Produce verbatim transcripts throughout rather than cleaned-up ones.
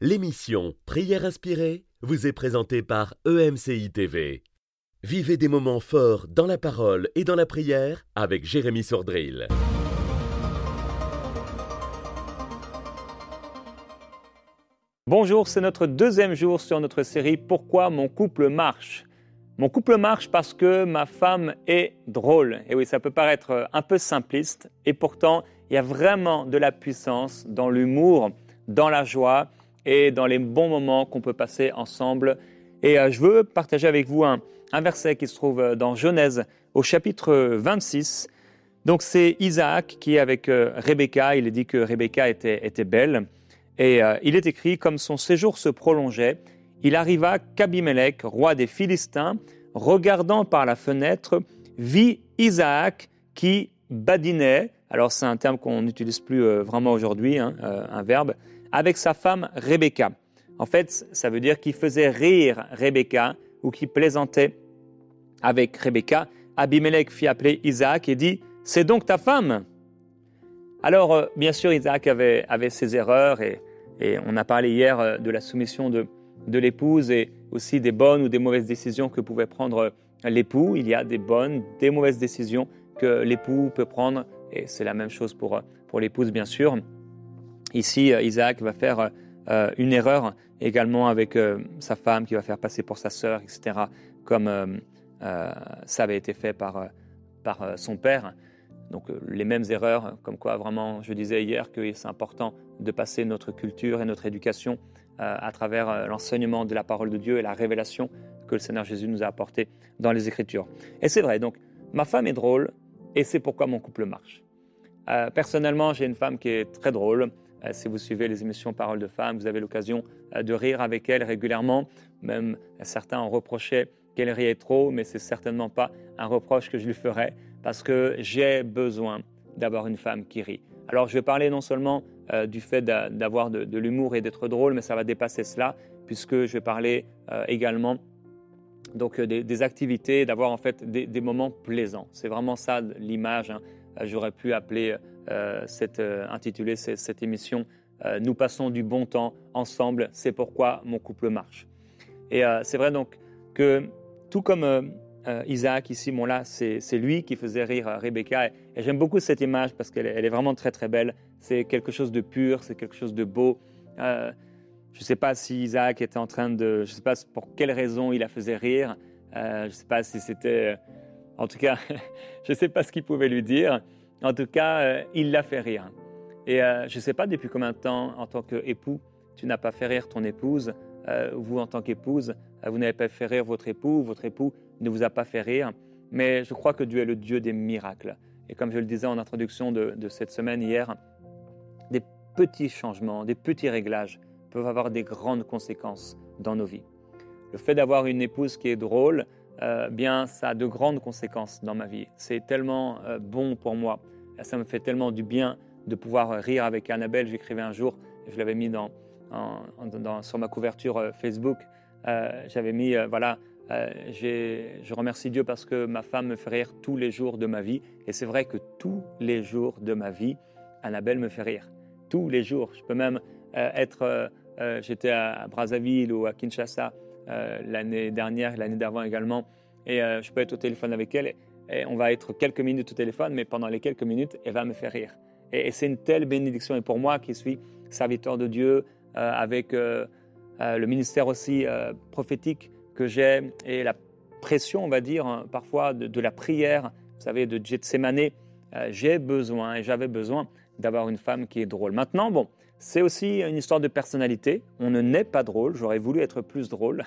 L'émission Prière inspirée vous est présentée par E M C I T V. Vivez des moments forts dans la parole et dans la prière avec Jérémy Sordrill. Bonjour, c'est notre deuxième jour sur notre série « Pourquoi mon couple marche ?» Mon couple marche parce que ma femme est drôle. Et oui, ça peut paraître un peu simpliste et pourtant, il y a vraiment de la puissance dans l'humour, dans la joie et dans les bons moments qu'on peut passer ensemble. Et euh, je veux partager avec vous un, un verset qui se trouve dans Genèse au chapitre vingt-six. Donc c'est Isaac qui est avec euh, Rebecca. Il est dit que Rebecca était, était belle. Et euh, il est écrit, comme son séjour se prolongeait, il arriva qu'Abimelech, roi des Philistins, regardant par la fenêtre, vit Isaac qui badinait. Alors c'est un terme qu'on n'utilise plus euh, vraiment aujourd'hui, hein, euh, un verbe, avec sa femme Rebecca. En fait, ça veut dire qu'il faisait rire Rebecca ou qu'il plaisantait avec Rebecca. Abimelech fit appeler Isaac et dit « C'est donc ta femme ?» Alors, euh, bien sûr, Isaac avait, avait ses erreurs et, et on a parlé hier euh, de la soumission de, de l'épouse et aussi des bonnes ou des mauvaises décisions que pouvait prendre euh, l'époux. Il y a des bonnes, des mauvaises décisions que l'époux peut prendre et c'est la même chose pour, pour l'épouse, bien sûr. Ici, euh, Isaac va faire euh, une erreur également avec euh, sa femme qui va faire passer pour sa sœur, et cetera, comme euh, euh, ça avait été fait par, euh, par euh, son père. Donc euh, les mêmes erreurs, comme quoi vraiment, je disais hier que c'est important de passer notre culture et notre éducation euh, à travers euh, l'enseignement de la parole de Dieu et la révélation que le Seigneur Jésus nous a apportée dans les Écritures. Et c'est vrai, donc ma femme est drôle et c'est pourquoi mon couple marche. Euh, personnellement, j'ai une femme qui est très drôle. Euh, si vous suivez les émissions Paroles de femmes, vous avez l'occasion euh, de rire avec elle régulièrement. Même euh, certains ont reproché qu'elle riait trop, mais c'est certainement pas un reproche que je lui ferais. Parce que j'ai besoin d'avoir une femme qui rit. Alors je vais parler non seulement euh, du fait d'a, d'avoir de, de l'humour et d'être drôle, mais ça va dépasser cela, puisque je vais parler euh, également donc, euh, des, des activités, d'avoir en fait des, des moments plaisants. C'est vraiment ça l'image. Hein. J'aurais pu appeler, euh, cette, euh, intituler cette, cette émission euh, « Nous passons du bon temps ensemble, c'est pourquoi mon couple marche ». Et euh, c'est vrai donc que tout comme... Euh, Euh, Isaac ici, bon là, c'est, c'est lui qui faisait rire euh, Rebecca. Et, et j'aime beaucoup cette image parce qu'elle elle est vraiment très très belle. C'est quelque chose de pur, c'est quelque chose de beau. Euh, je ne sais pas si Isaac était en train de... Je ne sais pas pour quelle raison il la faisait rire. Euh, je ne sais pas si c'était... En tout cas, je ne sais pas ce qu'il pouvait lui dire. En tout cas, euh, il l'a fait rire. Et euh, je ne sais pas depuis combien de temps, en tant qu'époux, tu n'as pas fait rire ton épouse. Euh, vous, en tant qu'épouse, euh, vous n'avez pas fait rire votre époux. Votre époux ne vous a pas fait rire, mais je crois que Dieu est le Dieu des miracles. Et comme je le disais en introduction de, de cette semaine hier, des petits changements, des petits réglages peuvent avoir des grandes conséquences dans nos vies. Le fait d'avoir une épouse qui est drôle, euh, bien, ça a de grandes conséquences dans ma vie. C'est tellement euh, bon pour moi. Ça me fait tellement du bien de pouvoir rire avec Annabelle. J'écrivais un jour, je l'avais mis dans, en, dans, sur ma couverture euh, Facebook, euh, j'avais mis, euh, voilà, Euh, j'ai, je remercie Dieu parce que ma femme me fait rire tous les jours de ma vie. Et c'est vrai que tous les jours de ma vie, Annabelle me fait rire. Tous les jours. Je peux même euh, être... Euh, euh, j'étais à Brazzaville ou à Kinshasa euh, l'année dernière, l'année d'avant également. Et euh, je peux être au téléphone avec elle. Et, et on va être quelques minutes au téléphone, mais pendant les quelques minutes, elle va me faire rire. Et, et c'est une telle bénédiction. Et pour moi qui suis serviteur de Dieu, euh, avec euh, euh, le ministère aussi euh, prophétique, que j'ai et la pression, on va dire, hein, parfois de, de la prière, vous savez, de Gethsemane, euh, j'ai besoin et j'avais besoin d'avoir une femme qui est drôle. Maintenant, bon, c'est aussi une histoire de personnalité. On ne naît pas drôle, j'aurais voulu être plus drôle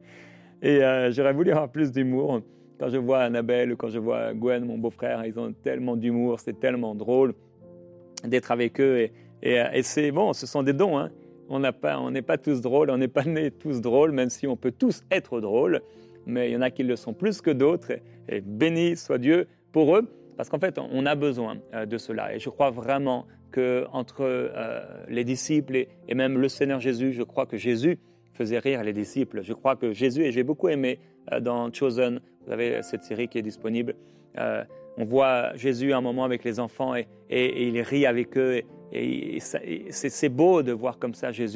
et euh, j'aurais voulu avoir plus d'humour. Quand je vois Annabelle ou quand je vois Gwen, mon beau-frère, ils ont tellement d'humour, c'est tellement drôle d'être avec eux et, et, et c'est bon, ce sont des dons, hein. On n'a pas, on n'est pas tous drôles, on n'est pas nés tous drôles, même si on peut tous être drôles, mais il y en a qui le sont plus que d'autres, et, et béni soit Dieu pour eux, parce qu'en fait, on a besoin euh, de cela. Et je crois vraiment qu'entre euh, les disciples et, et même le Seigneur Jésus, je crois que Jésus faisait rire les disciples. Je crois que Jésus, et j'ai beaucoup aimé euh, dans Chosen, vous avez cette série qui est disponible, euh, on voit Jésus à un moment avec les enfants et, et, et il rit avec eux, et, Et, et, ça, et c'est, c'est beau de voir comme ça Jésus.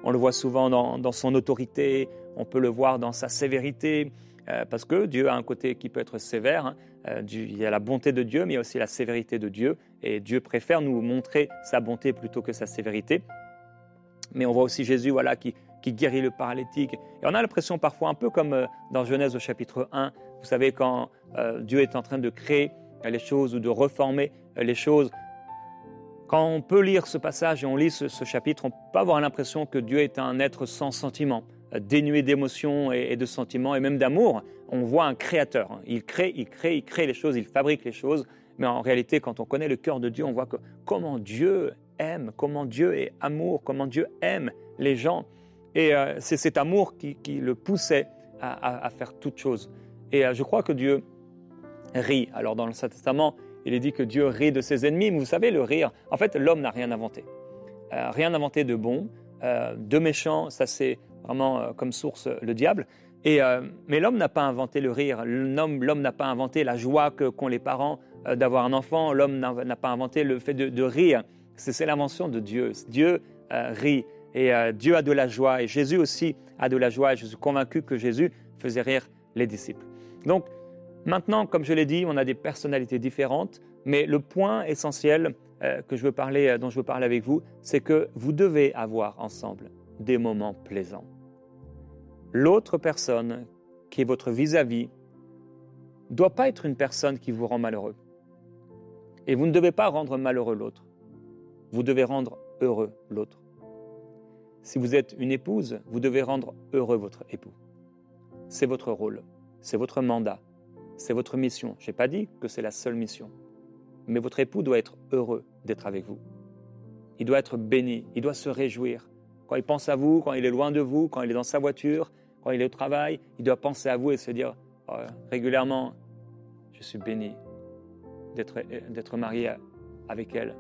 On le voit souvent dans, dans son autorité, on peut le voir dans sa sévérité, euh, parce que Dieu a un côté qui peut être sévère. Hein. Euh, Dieu, il y a la bonté de Dieu, mais il y a aussi la sévérité de Dieu. Et Dieu préfère nous montrer sa bonté plutôt que sa sévérité. Mais on voit aussi Jésus voilà, qui, qui guérit le paralytique. Et on a l'impression parfois, un peu comme euh, dans Genèse au chapitre un, vous savez, quand euh, Dieu est en train de créer les choses ou de reformer les choses. Quand on peut lire ce passage et on lit ce, ce chapitre, on peut avoir l'impression que Dieu est un être sans sentiment, dénué d'émotions et, et de sentiments et même d'amour. On voit un créateur. Il crée, il crée, il crée les choses, il fabrique les choses. Mais en réalité, quand on connaît le cœur de Dieu, on voit que comment Dieu aime, comment Dieu est amour, comment Dieu aime les gens. Et euh, c'est cet amour qui, qui le poussait à, à, à faire toutes choses. Et euh, je crois que Dieu rit. Alors dans l'Ancien Testament, il est dit que Dieu rit de ses ennemis, mais vous savez, le rire, en fait, l'homme n'a rien inventé. Euh, rien inventé de bon, euh, de méchant, ça c'est vraiment euh, comme source le diable. Et, euh, mais l'homme n'a pas inventé le rire, l'homme, l'homme n'a pas inventé la joie que, qu'ont les parents euh, d'avoir un enfant, l'homme n'a, n'a pas inventé le fait de, de rire. C'est, c'est l'invention de Dieu. Dieu euh, rit et euh, Dieu a de la joie et Jésus aussi a de la joie. Et je suis convaincu que Jésus faisait rire les disciples. Donc, maintenant, comme je l'ai dit, on a des personnalités différentes, mais le point essentiel euh, que je veux parler, euh, dont je veux parler avec vous, c'est que vous devez avoir ensemble des moments plaisants. L'autre personne qui est votre vis-à-vis ne doit pas être une personne qui vous rend malheureux. Et vous ne devez pas rendre malheureux l'autre. Vous devez rendre heureux l'autre. Si vous êtes une épouse, vous devez rendre heureux votre époux. C'est votre rôle, c'est votre mandat. C'est votre mission. Je n'ai pas dit que c'est la seule mission. Mais votre époux doit être heureux d'être avec vous. Il doit être béni, il doit se réjouir. Quand il pense à vous, quand il est loin de vous, quand il est dans sa voiture, quand il est au travail, il doit penser à vous et se dire oh, régulièrement, je suis béni d'être, d'être marié avec elle.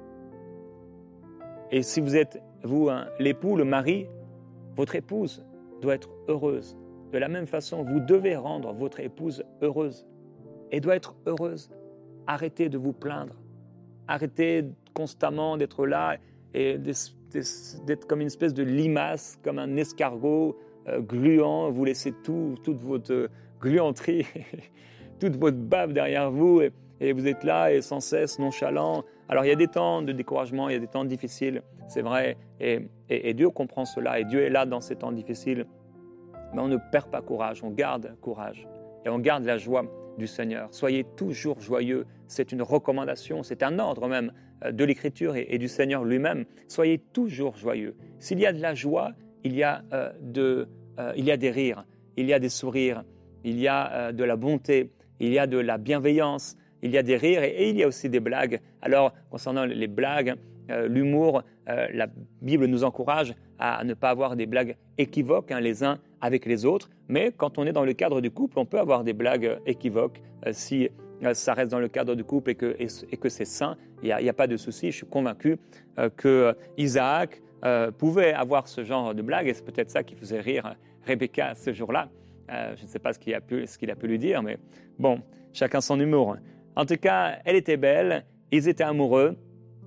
Et si vous êtes, vous, hein, l'époux, le mari, votre épouse doit être heureuse. De la même façon, vous devez rendre votre épouse heureuse. Et doit être heureuse. Arrêtez de vous plaindre. Arrêtez constamment d'être là et d'être comme une espèce de limace, comme un escargot euh, gluant. Vous laissez tout, toute votre gluanterie, toute votre bave derrière vous et, et vous êtes là et sans cesse nonchalant. Alors il y a des temps de découragement, il y a des temps difficiles, c'est vrai. Et, et, et Dieu comprend cela et Dieu est là dans ces temps difficiles. Mais on ne perd pas courage, on garde courage et on garde la joie du Seigneur. Soyez toujours joyeux. C'est une recommandation, c'est un ordre même de l'Écriture et, et du Seigneur lui-même. Soyez toujours joyeux. S'il y a de la joie, il y a, euh, de, euh, il y a des rires, il y a des sourires, il y a euh, de la bonté, il y a de la bienveillance, il y a des rires et, et il y a aussi des blagues. Alors, concernant les blagues, euh, l'humour, euh, la Bible nous encourage à ne pas avoir des blagues équivoques hein, les uns avec les autres, mais quand on est dans le cadre du couple, on peut avoir des blagues équivoques euh, si euh, ça reste dans le cadre du couple et que, et, et que c'est sain, il n'y a, a pas de souci. Je suis convaincu euh, que Isaac euh, pouvait avoir ce genre de blague et c'est peut-être ça qui faisait rire Rebecca ce jour-là. Euh, je ne sais pas ce qu'il a pu, ce qu'il a pu lui dire, mais bon, chacun son humour. En tout cas, elle était belle, ils étaient amoureux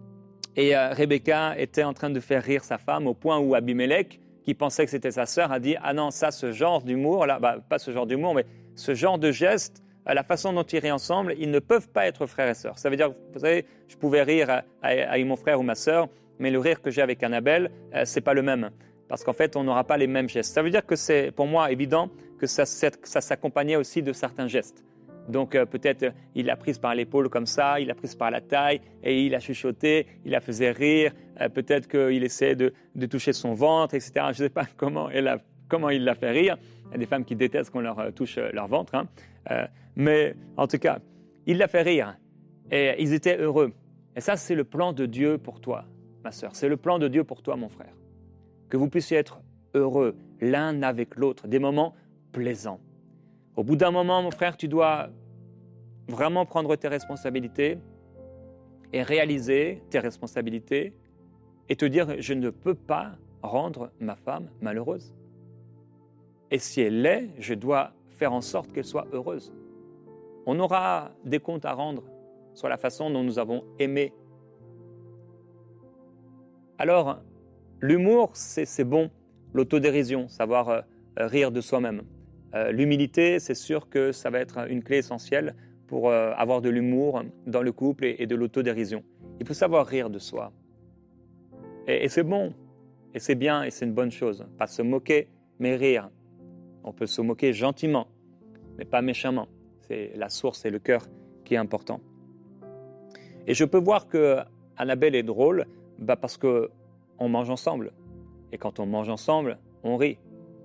et euh, Rebecca était en train de faire rire sa femme au point où Abimelech, qui pensait que c'était sa sœur, a dit « Ah non, ça, ce genre d'humour, là, bah, pas ce genre d'humour, mais ce genre de geste, la façon dont ils rient ensemble, ils ne peuvent pas être frères et sœurs. » Ça veut dire, vous savez, je pouvais rire à, à, avec mon frère ou ma sœur, mais le rire que j'ai avec Annabelle, euh, c'est pas le même. Parce qu'en fait, on n'aura pas les mêmes gestes. Ça veut dire que c'est, pour moi, évident que ça, ça s'accompagnait aussi de certains gestes. Donc euh, peut-être euh, il l'a prise par l'épaule comme ça, il l'a prise par la taille et il a chuchoté, il la faisait rire, euh, peut-être qu'il essayait de, de toucher son ventre, et cetera. Je ne sais pas comment, elle a, comment il l'a fait rire. Il y a des femmes qui détestent qu'on leur euh, touche euh, leur ventre. Hein. Euh, mais en tout cas, il l'a fait rire et ils étaient heureux. Et ça, c'est le plan de Dieu pour toi, ma sœur. C'est le plan de Dieu pour toi, mon frère. Que vous puissiez être heureux l'un avec l'autre, des moments plaisants. Au bout d'un moment, mon frère, tu dois vraiment prendre tes responsabilités et réaliser tes responsabilités et te dire « je ne peux pas rendre ma femme malheureuse. Et si elle l'est, je dois faire en sorte qu'elle soit heureuse. » On aura des comptes à rendre sur la façon dont nous avons aimé. Alors, l'humour, c'est, c'est bon. l'autodérision, savoir euh, rire de soi-même. Euh, l'humilité, c'est sûr que ça va être une clé essentielle pour euh, avoir de l'humour dans le couple et, et de l'autodérision. Il faut savoir rire de soi. Et, et c'est bon, et c'est bien, et c'est une bonne chose. Pas se moquer, mais rire. On peut se moquer gentiment, mais pas méchamment. C'est la source et le cœur qui est important. Et je peux voir que Annabelle est drôle bah parce qu'on mange ensemble. Et quand on mange ensemble, on rit.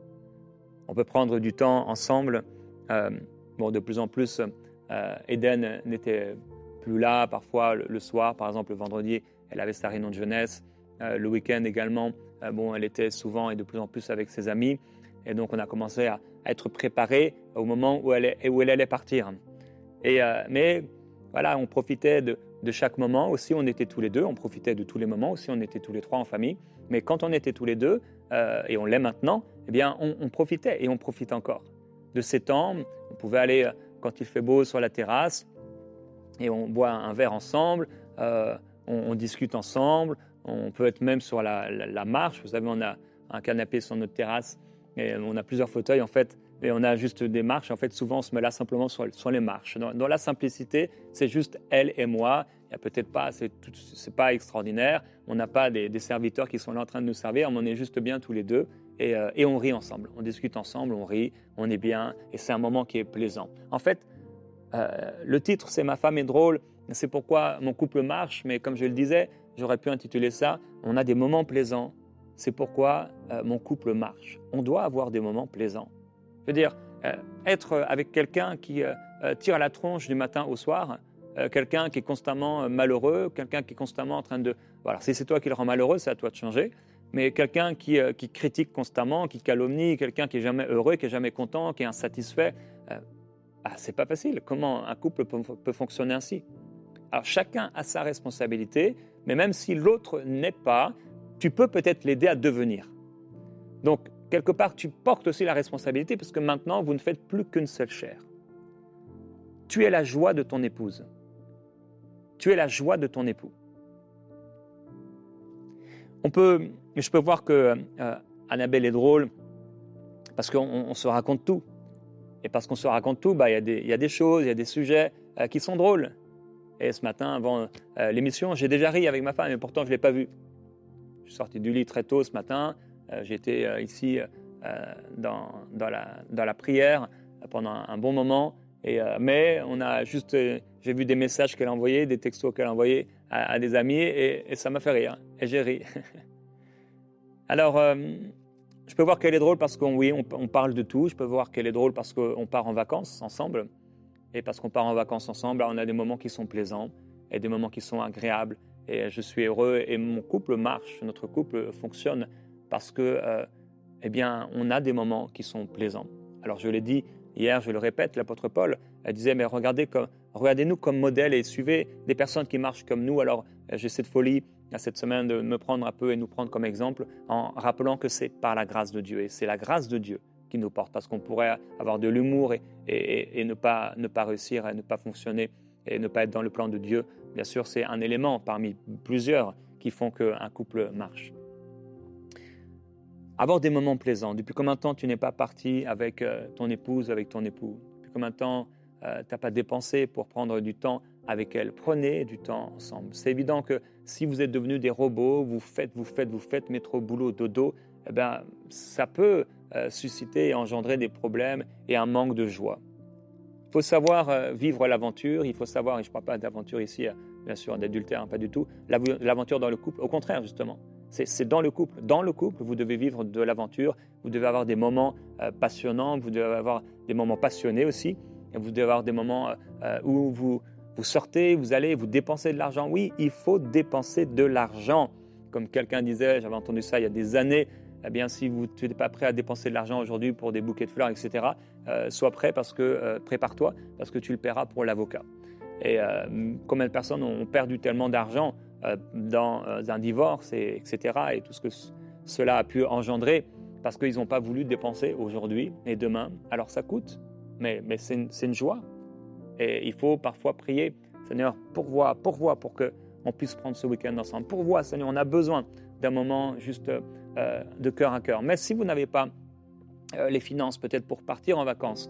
On peut prendre du temps ensemble. Euh, bon, de plus en plus, euh, Eden n'était plus là. Parfois, le, le soir, par exemple, le vendredi, elle avait sa réunion de jeunesse. Euh, le week-end également, euh, bon, elle était souvent et de plus en plus avec ses amis. Et donc, on a commencé à, à être préparé au moment où elle, est, où elle allait partir. Et, euh, mais voilà, on profitait de, de chaque moment. Aussi, on était tous les deux. On profitait de tous les moments. Aussi, on était tous les trois en famille. Mais quand on était tous les deux, euh, et on l'est maintenant, eh bien, on, on profitait et on profite encore de ces temps. On pouvait aller, quand il fait beau, sur la terrasse et on boit un verre ensemble, euh, on, on discute ensemble. On peut être même sur la, la, la marche. Vous savez, on a un canapé sur notre terrasse et on a plusieurs fauteuils en fait. Et on a juste des marches. En fait, souvent, on se met là simplement sur, sur les marches. Dans, dans la simplicité, c'est juste elle et moi. Il n'y a peut-être pas, c'est, tout, c'est pas extraordinaire. On n'a pas des, des serviteurs qui sont là en train de nous servir. On est juste bien tous les deux et, euh, et on rit ensemble. On discute ensemble, on rit, on est bien et c'est un moment qui est plaisant. En fait, euh, le titre, c'est « Ma femme est drôle ». C'est pourquoi mon couple marche. Mais comme je le disais, j'aurais pu intituler ça « On a des moments plaisants ». C'est pourquoi euh, mon couple marche. On doit avoir des moments plaisants. Je veux dire, euh, être avec quelqu'un qui euh, tire à la tronche du matin au soir, euh, quelqu'un qui est constamment malheureux, quelqu'un qui est constamment en train de... Voilà, si c'est toi qui le rend malheureux, c'est à toi de changer. Mais quelqu'un qui, euh, qui critique constamment, qui calomnie, quelqu'un qui est jamais heureux, qui est jamais content, qui est insatisfait, euh, ah, c'est pas facile. Comment un couple peut, peut fonctionner ainsi? Alors chacun a sa responsabilité, mais même si l'autre n'est pas, tu peux peut-être l'aider à devenir. Donc, quelque part, tu portes aussi la responsabilité parce que maintenant, vous ne faites plus qu'une seule chair. Tu es la joie de ton épouse. Tu es la joie de ton époux. On peut, je peux voir que euh, Annabelle est drôle parce qu'on on se raconte tout. Et parce qu'on se raconte tout, bah, y a des, il y a des choses, il y a des sujets euh, qui sont drôles. Et ce matin, avant euh, l'émission, j'ai déjà ri avec ma femme, mais pourtant, je ne l'ai pas vue. Je suis sorti du lit très tôt ce matin. Euh, j'étais euh, ici euh, dans, dans, la, dans la prière pendant un, un bon moment. Et, euh, mais on a juste, euh, j'ai vu des messages qu'elle a envoyés, des textos qu'elle a envoyés à, à des amis et, et ça m'a fait rire. Et j'ai ri. Alors, euh, je peux voir qu'elle est drôle parce qu'on oui, on, on parle de tout. Je peux voir qu'elle est drôle parce qu'on part en vacances ensemble. Et parce qu'on part en vacances ensemble, on a des moments qui sont plaisants et des moments qui sont agréables. Et je suis heureux et mon couple marche, notre couple fonctionne parce que, euh, eh bien, on a des moments qui sont plaisants. Alors je l'ai dit hier, je le répète, l'apôtre Paul elle disait, mais regardez comme, regardez-nous comme modèle et suivez des personnes qui marchent comme nous. Alors j'ai cette folie cette semaine de me prendre un peu et nous prendre comme exemple en rappelant que c'est par la grâce de Dieu et c'est la grâce de Dieu qui nous porte parce qu'on pourrait avoir de l'humour et, et, et ne, pas, ne pas réussir et ne pas fonctionner et ne pas être dans le plan de Dieu. Bien sûr, c'est un élément parmi plusieurs qui font qu'un couple marche. Avoir des moments plaisants. Depuis combien de temps tu n'es pas parti avec euh, ton épouse, avec ton époux? Depuis combien de temps euh, tu n'as pas dépensé pour prendre du temps avec elle? Prenez du temps ensemble. C'est évident que si vous êtes devenus des robots, vous faites, vous faites, vous faites, métro, boulot, dodo, eh bien, ça peut euh, susciter et engendrer des problèmes et un manque de joie. Il faut savoir euh, vivre l'aventure, il faut savoir, et je ne parle pas d'aventure ici, euh, bien sûr, d'adultère, hein, pas du tout, l'aventure dans le couple, au contraire, justement. C'est, c'est dans le couple. Dans le couple, vous devez vivre de l'aventure, vous devez avoir des moments euh, passionnants, vous devez avoir des moments passionnés aussi, et vous devez avoir des moments euh, où vous, vous sortez, vous allez, vous dépensez de l'argent. Oui, il faut dépenser de l'argent. Comme quelqu'un disait, j'avais entendu ça il y a des années, eh bien, si vous n'êtes pas prêt à dépenser de l'argent aujourd'hui pour des bouquets de fleurs, et cetera, euh, sois prêt parce que, euh, prépare-toi, parce que tu le paieras pour l'avocat. Et euh, combien de personnes ont perdu tellement d'argent euh, dans euh, un divorce, et, etc., et tout ce que c- cela a pu engendrer, parce qu'ils n'ont pas voulu dépenser aujourd'hui et demain. Alors ça coûte, mais, mais c'est, une, c'est une joie. Et il faut parfois prier, Seigneur, pourvois, pourvois pour qu'on puisse prendre ce week-end ensemble. Pourvois, Seigneur, on a besoin d'un moment juste euh, de cœur à cœur. Mais si vous n'avez pas euh, les finances peut-être pour partir en vacances,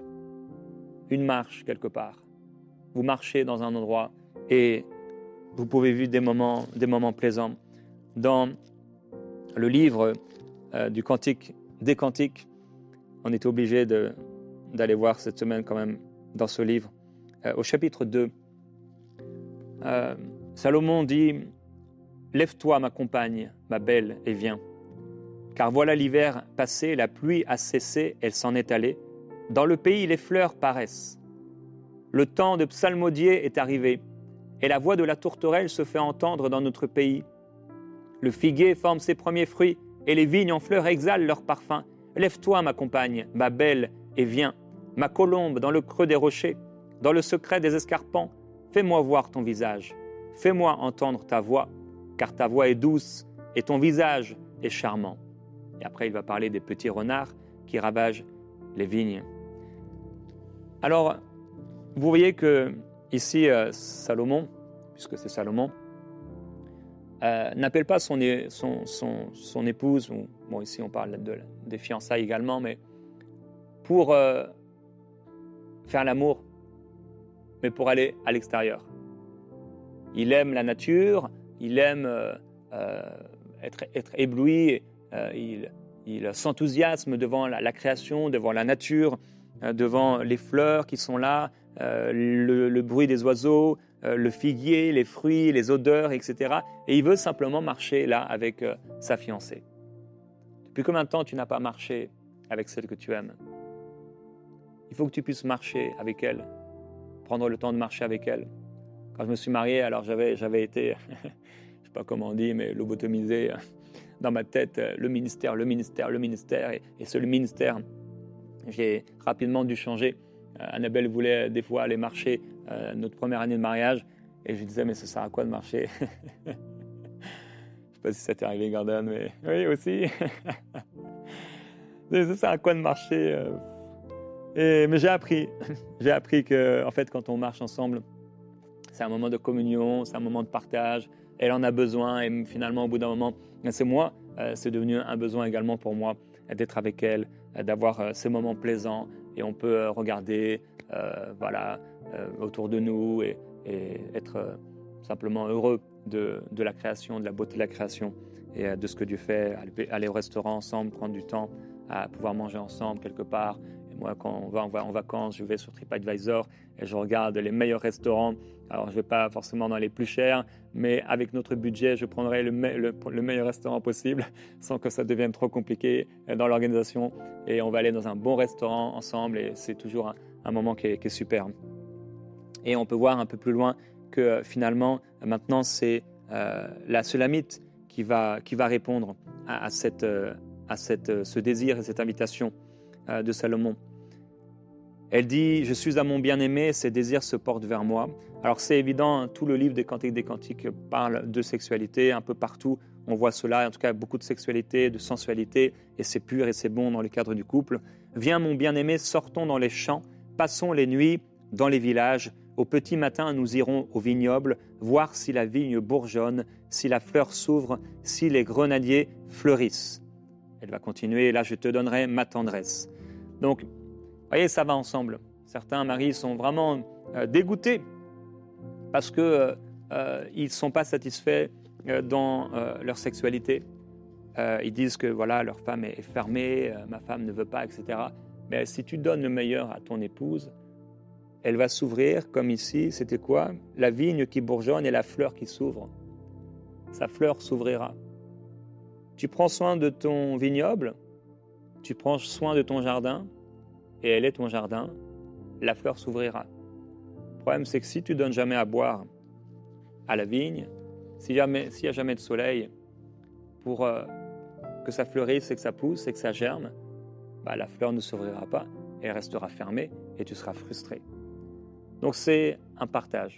une marche quelque part, vous marchez dans un endroit et vous pouvez vivre des moments, des moments plaisants. Dans le livre euh, du Cantique, des Cantiques, on est obligé de, d'aller voir cette semaine quand même dans ce livre. Euh, au chapitre deux, euh, Salomon dit « Lève-toi, ma compagne, ma belle, et viens. Car voilà l'hiver passé, la pluie a cessé, elle s'en est allée. Dans le pays, les fleurs paraissent. Le temps de psalmodier est arrivé, et la voix de la tourterelle se fait entendre dans notre pays. Le figuier forme ses premiers fruits, et les vignes en fleurs exhalent leur parfum. Lève-toi, ma compagne, ma belle, et viens. Ma colombe dans le creux des rochers, dans le secret des escarpents, fais-moi voir ton visage. Fais-moi entendre ta voix, car ta voix est douce, et ton visage est charmant. » Et après, il va parler des petits renards qui ravagent les vignes. Alors, vous voyez que ici, euh, Salomon, puisque c'est Salomon, euh, n'appelle pas son, son, son, son épouse, ou, bon ici on parle de, des fiançailles également, mais pour euh, faire l'amour, mais pour aller à l'extérieur. Il aime la nature, il aime euh, euh, être, être ébloui, euh, il, il s'enthousiasme devant la, la création, devant la nature, euh, devant les fleurs qui sont là, euh, le, le bruit des oiseaux, euh, le figuier, les fruits, les odeurs, et cetera. Et il veut simplement marcher là avec euh, sa fiancée. Depuis combien de temps tu n'as pas marché avec celle que tu aimes? Il faut que tu puisses marcher avec elle, prendre le temps de marcher avec elle. Quand je me suis marié, alors j'avais, j'avais été, je ne sais pas comment on dit, mais lobotomisé dans ma tête, le ministère, le ministère, le ministère, et, et ce le ministère, j'ai rapidement dû changer. Euh, Annabelle voulait des fois aller marcher euh, notre première année de mariage, et je disais, mais ça sert à quoi de marcher? Je ne sais pas si ça t'est arrivé, Gordon, mais oui, aussi. Ça sert à quoi de marcher? euh... et, Mais j'ai appris, j'ai appris que, en fait, quand on marche ensemble, c'est un moment de communion, c'est un moment de partage. Elle en a besoin et finalement, au bout d'un moment, c'est moi, euh, c'est devenu un besoin également pour moi d'être avec elle, d'avoir euh, ces moments plaisants et on peut euh, regarder euh, voilà, euh, autour de nous et, et être euh, simplement heureux de, de la création, de la beauté de la création et euh, de ce que Dieu fait, aller, aller au restaurant ensemble, prendre du temps à pouvoir manger ensemble quelque part. Et moi, quand on va, on va en vacances, je vais sur TripAdvisor et je regarde les meilleurs restaurants. Alors, je ne vais pas forcément dans les plus chers, mais avec notre budget, je prendrai le, me- le, le meilleur restaurant possible sans que ça devienne trop compliqué dans l'organisation. Et on va aller dans un bon restaurant ensemble et c'est toujours un, un moment qui est, qui est super. Et on peut voir un peu plus loin que euh, finalement, maintenant, c'est euh, la Sulamite qui va, qui va répondre à, à, cette, euh, à cette, ce désir et cette invitation euh, de Salomon. Elle dit « Je suis à mon bien-aimé, ses désirs se portent vers moi ». Alors c'est évident, hein, tout le livre des Cantiques des Cantiques parle de sexualité, un peu partout on voit cela, en tout cas beaucoup de sexualité, de sensualité, et c'est pur et c'est bon dans le cadre du couple. « Viens mon bien-aimé, sortons dans les champs, passons les nuits dans les villages, au petit matin nous irons au vignoble, voir si la vigne bourgeonne, si la fleur s'ouvre, si les grenadiers fleurissent. » Elle va continuer, « Là je te donnerai ma tendresse. » Donc, vous voyez, ça va ensemble. Certains maris sont vraiment euh, dégoûtés parce qu'ils euh, euh, ne sont pas satisfaits euh, dans euh, leur sexualité. Euh, ils disent que voilà, leur femme est fermée, euh, ma femme ne veut pas, et cetera. Mais si tu donnes le meilleur à ton épouse, elle va s'ouvrir, comme ici, c'était quoi? La vigne qui bourgeonne et la fleur qui s'ouvre. Sa fleur s'ouvrira. Tu prends soin de ton vignoble, tu prends soin de ton jardin, et elle est ton jardin, la fleur s'ouvrira. Le problème, c'est que si tu donnes jamais à boire à la vigne, s'il n'y a jamais de soleil pour euh, que ça fleurisse et que ça pousse et que ça germe, bah, la fleur ne s'ouvrira pas, elle restera fermée et tu seras frustré. Donc c'est un partage.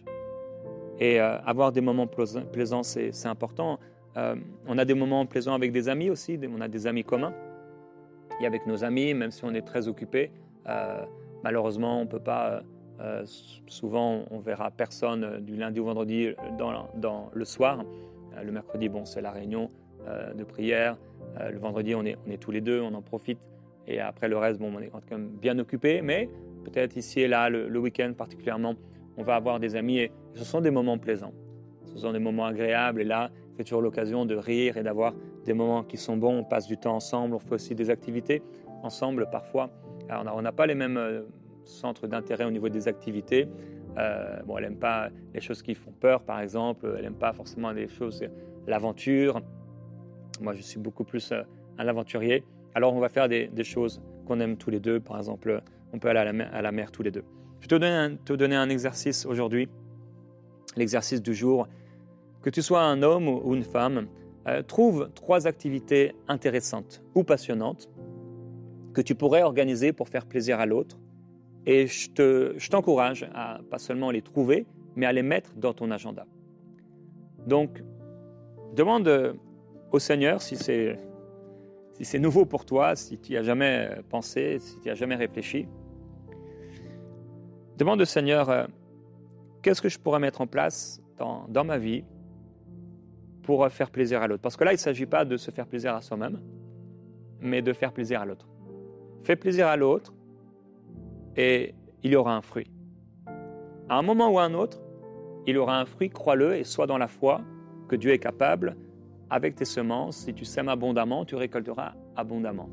Et euh, avoir des moments plaisants, c'est, c'est important. Euh, on a des moments plaisants avec des amis aussi, on a des amis communs. Et avec nos amis, même si on est très occupé, Euh, malheureusement, on peut pas. Euh, souvent, on verra personne euh, du lundi au vendredi dans, dans le soir. Euh, le mercredi, bon, c'est la réunion euh, de prière. Euh, le vendredi, on est, on est tous les deux, on en profite. Et après le reste, bon, on est quand même bien occupés, mais peut-être ici et là, le, le week-end particulièrement, on va avoir des amis et ce sont des moments plaisants. Ce sont des moments agréables et là, c'est toujours l'occasion de rire et d'avoir des moments qui sont bons. On passe du temps ensemble, on fait aussi des activités ensemble parfois. Alors, on n'a pas les mêmes euh, centres d'intérêt au niveau des activités. Euh, bon, elle n'aime pas les choses qui font peur, par exemple. Elle n'aime pas forcément les choses, l'aventure. Moi, je suis beaucoup plus euh, un aventurier. Alors, on va faire des, des choses qu'on aime tous les deux. Par exemple, on peut aller à la mer, à la mer tous les deux. Je vais te donner un, te donner un exercice aujourd'hui, l'exercice du jour. Que tu sois un homme ou une femme, euh, trouve trois activités intéressantes ou passionnantes que tu pourrais organiser pour faire plaisir à l'autre. Et je, te, je t'encourage à pas seulement les trouver, mais à les mettre dans ton agenda. Donc, demande au Seigneur si c'est, si c'est nouveau pour toi, si tu n'y as jamais pensé, si tu n'y as jamais réfléchi. Demande au Seigneur, euh, qu'est-ce que je pourrais mettre en place dans, dans ma vie pour faire plaisir à l'autre. Parce que là, il ne s'agit pas de se faire plaisir à soi-même, mais de faire plaisir à l'autre. Fais plaisir à l'autre et il y aura un fruit. À un moment ou à un autre, il y aura un fruit, crois-le, et sois dans la foi que Dieu est capable, avec tes semences, si tu sèmes abondamment, tu récolteras abondamment.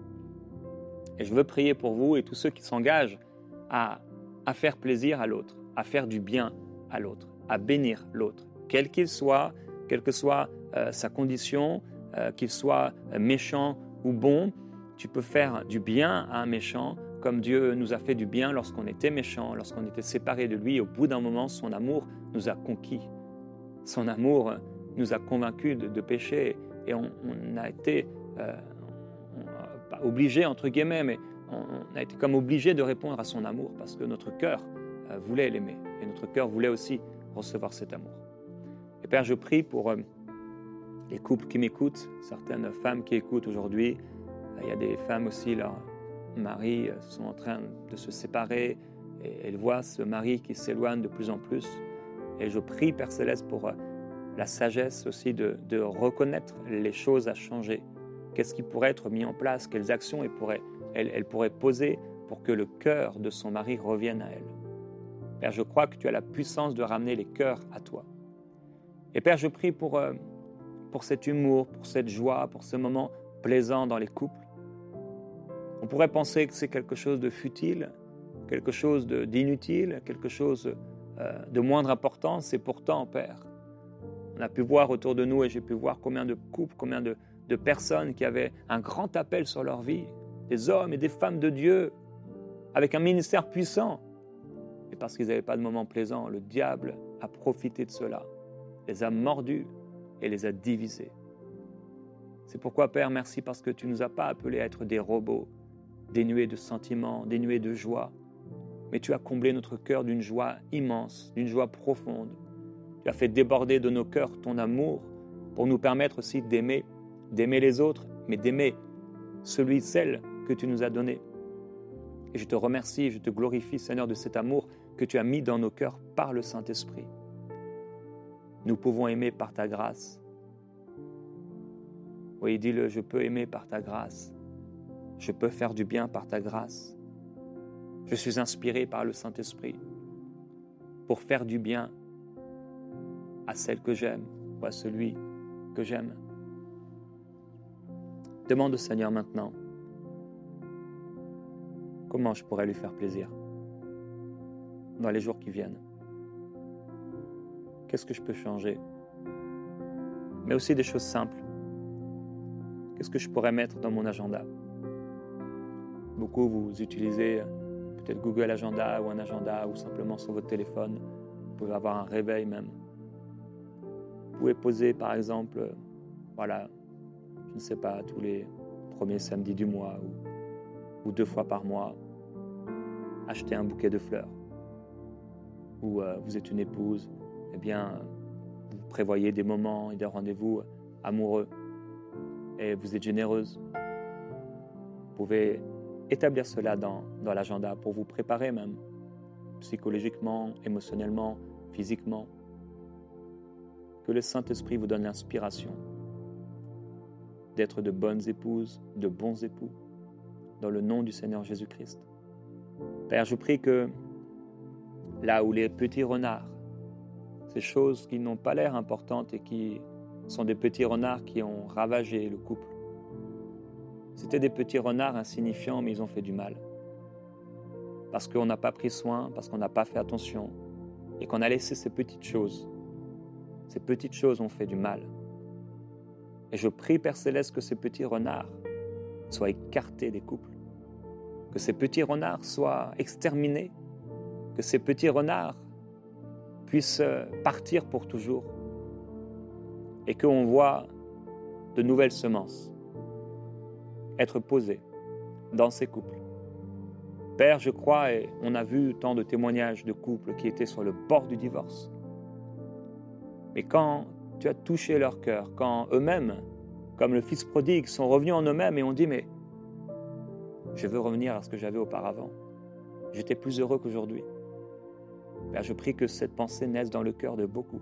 Et je veux prier pour vous et tous ceux qui s'engagent à, à faire plaisir à l'autre, à faire du bien à l'autre, à bénir l'autre, quel qu'il soit, quelle que soit euh, sa condition, euh, qu'il soit méchant ou bon, tu peux faire du bien à un méchant comme Dieu nous a fait du bien lorsqu'on était méchant, lorsqu'on était séparés de lui. Au bout d'un moment, son amour nous a conquis. Son amour nous a convaincus de, de péché et on, on a été, euh, on, pas obligé entre guillemets, mais on, on a été comme obligé de répondre à son amour parce que notre cœur euh, voulait l'aimer et notre cœur voulait aussi recevoir cet amour. Et Père, je prie pour euh, les couples qui m'écoutent, certaines femmes qui écoutent aujourd'hui. Il y a des femmes aussi, leurs maris sont en train de se séparer et elles voient ce mari qui s'éloigne de plus en plus. Et je prie, Père Céleste, pour euh, la sagesse aussi de, de reconnaître les choses à changer. Qu'est-ce qui pourrait être mis en place? Quelles actions elle pourrait, elle, elle pourrait poser pour que le cœur de son mari revienne à elle? Père, je crois que tu as la puissance de ramener les cœurs à toi. Et Père, je prie pour, euh, pour cet humour, pour cette joie, pour ce moment plaisant dans les couples. On pourrait penser que c'est quelque chose de futile, quelque chose de, d'inutile, quelque chose euh, de moindre importance, et pourtant, Père, on a pu voir autour de nous, et j'ai pu voir combien de couples, combien de, de personnes qui avaient un grand appel sur leur vie, des hommes et des femmes de Dieu, avec un ministère puissant. Et parce qu'ils n'avaient pas de moment plaisant, le diable a profité de cela, les a mordus et les a divisés. C'est pourquoi, Père, merci parce que tu ne nous as pas appelés à être des robots, dénués de sentiments, dénués de joie, mais tu as comblé notre cœur d'une joie immense, d'une joie profonde. Tu as fait déborder de nos cœurs ton amour pour nous permettre aussi d'aimer, d'aimer les autres, mais d'aimer celui, celle que tu nous as donné. Et je te remercie, je te glorifie, Seigneur, de cet amour que tu as mis dans nos cœurs par le Saint-Esprit. Nous pouvons aimer par ta grâce. Oui, dis-le, je peux aimer par ta grâce. Je peux faire du bien par ta grâce. Je suis inspiré par le Saint-Esprit pour faire du bien à celle que j'aime ou à celui que j'aime. Demande au Seigneur maintenant comment je pourrais lui faire plaisir dans les jours qui viennent. Qu'est-ce que je peux changer? Mais aussi des choses simples. Qu'est-ce que je pourrais mettre dans mon agenda? Beaucoup, vous utilisez peut-être Google Agenda ou un agenda ou simplement sur votre téléphone. Vous pouvez avoir un réveil même. Vous pouvez poser par exemple, voilà, je ne sais pas, tous les premiers samedis du mois ou, ou deux fois par mois, acheter un bouquet de fleurs. Ou euh, vous êtes une épouse, eh bien, vous prévoyez des moments et des rendez-vous amoureux et vous êtes généreuse. Vous pouvez établir cela dans, dans l'agenda pour vous préparer même, psychologiquement, émotionnellement, physiquement. Que le Saint-Esprit vous donne l'inspiration. d'être de bonnes épouses, de bons époux, dans le nom du Seigneur Jésus-Christ. Père, je prie que là où les petits renards, ces choses qui n'ont pas l'air importantes et qui sont des petits renards qui ont ravagé le couple, c'était des petits renards insignifiants, mais ils ont fait du mal. Parce qu'on n'a pas pris soin, parce qu'on n'a pas fait attention, et qu'on a laissé ces petites choses. Ces petites choses ont fait du mal. Et je prie, Père Céleste, que ces petits renards soient écartés des couples, que ces petits renards soient exterminés, que ces petits renards puissent partir pour toujours, et qu'on voit de nouvelles semences être posées dans ces couples. Père, je crois, et on a vu tant de témoignages de couples qui étaient sur le bord du divorce. Mais quand tu as touché leur cœur, quand eux-mêmes, comme le fils prodigue, sont revenus en eux-mêmes et ont dit « Mais je veux revenir à ce que j'avais auparavant. J'étais plus heureux qu'aujourd'hui. » Père, je prie que cette pensée naisse dans le cœur de beaucoup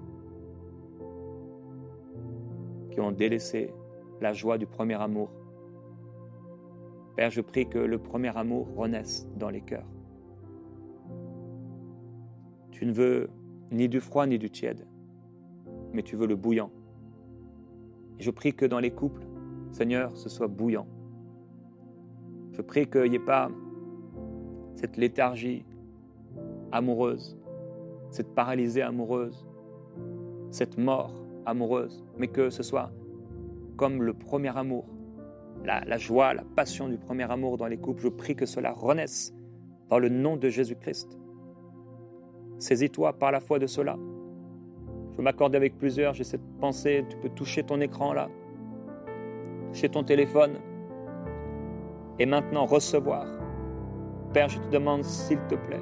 qui ont délaissé la joie du premier amour. Père, je prie que le premier amour renaisse dans les cœurs. Tu ne veux ni du froid ni du tiède, mais tu veux le bouillant. Et je prie que dans les couples, Seigneur, ce soit bouillant. Je prie qu'il n'y ait pas cette léthargie amoureuse, cette paralysie amoureuse, cette mort amoureuse, mais que ce soit comme le premier amour, la, la joie, la passion du premier amour dans les couples. Je prie que cela renaisse dans le nom de Jésus-Christ. Saisis-toi par la foi de cela. Je veux m'accorder avec plusieurs, j'ai cette pensée, tu peux toucher ton écran là, toucher ton téléphone, et maintenant recevoir. Père, je te demande, s'il te plaît,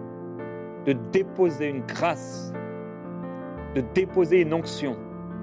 de déposer une grâce, de déposer une onction,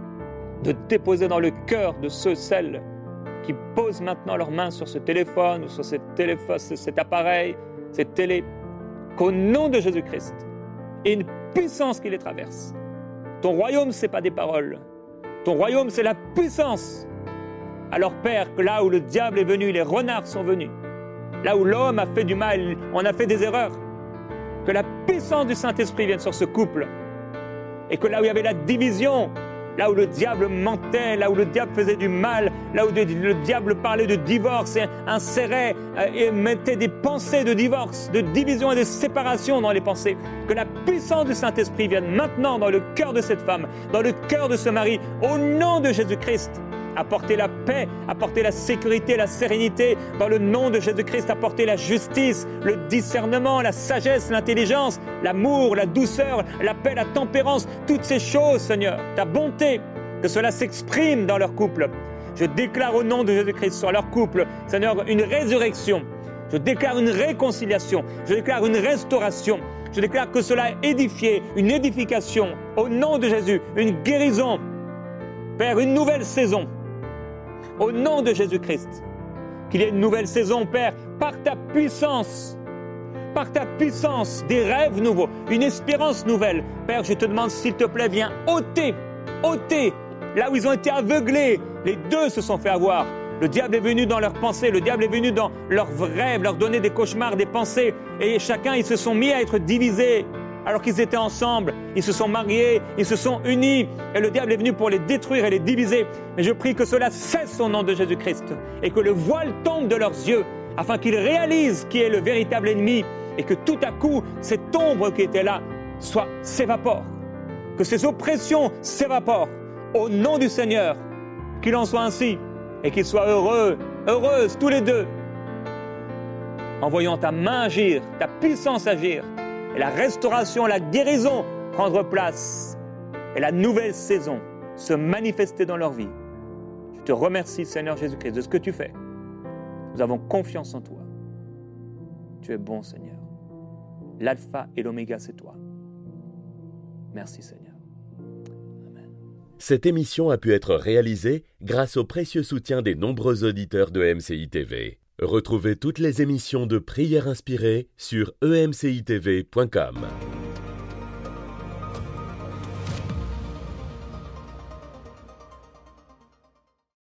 de déposer dans le cœur de ceux, celles qui posent maintenant leurs mains sur ce téléphone ou sur cet, téléphone, cet appareil, cette télé, qu'au nom de Jésus-Christ, et une puissance qui les traverse. Ton royaume, ce n'est pas des paroles. Ton royaume, c'est la puissance. Alors, Père, que là où le diable est venu, les renards sont venus, là où l'homme a fait du mal, on a fait des erreurs, que la puissance du Saint-Esprit vienne sur ce couple, et que là où il y avait la division, là où le diable mentait, là où le diable faisait du mal, là où le diable parlait de divorce et insérait et mettait des pensées de divorce, de division et de séparation dans les pensées, que la puissance du Saint-Esprit vienne maintenant dans le cœur de cette femme, dans le cœur de ce mari, au nom de Jésus-Christ. Apporter la paix, apporter la sécurité, la sérénité, dans le nom de Jésus-Christ, apporter la justice, le discernement, la sagesse, l'intelligence, l'amour, la douceur, la paix, la tempérance, toutes ces choses, Seigneur, ta bonté, que cela s'exprime dans leur couple. Je déclare au nom de Jésus-Christ sur leur couple, Seigneur, une résurrection. Je déclare une réconciliation. Je déclare une restauration. Je déclare que cela est édifié, une édification, au nom de Jésus, une guérison. Père, une nouvelle saison. Au nom de Jésus-Christ, qu'il y ait une nouvelle saison, Père, par ta puissance, par ta puissance, des rêves nouveaux, une espérance nouvelle. Père, je te demande, s'il te plaît, viens ôter, ôter, là où ils ont été aveuglés, les deux se sont fait avoir. Le diable est venu dans leurs pensées, le diable est venu dans leurs rêves, leur donner des cauchemars, des pensées, et chacun, ils se sont mis à être divisés. Alors qu'ils étaient ensemble, ils se sont mariés, ils se sont unis, et le diable est venu pour les détruire et les diviser. Mais je prie que cela cesse au nom de Jésus-Christ, et que le voile tombe de leurs yeux, afin qu'ils réalisent qui est le véritable ennemi, et que tout à coup, cette ombre qui était là, soit s'évapore, que ces oppressions s'évaporent, au nom du Seigneur, qu'il en soit ainsi, et qu'ils soient heureux, heureuses tous les deux, en voyant ta main agir, ta puissance agir, et la restauration, la guérison prendre place, et la nouvelle saison se manifester dans leur vie. Je te remercie, Seigneur Jésus-Christ, de ce que tu fais. Nous avons confiance en toi. Tu es bon, Seigneur. L'alpha et l'oméga, c'est toi. Merci, Seigneur. Amen. Cette émission a pu être réalisée grâce au précieux soutien des nombreux auditeurs de M C I T V. Retrouvez toutes les émissions de Prières inspirées sur e m c i t v point com.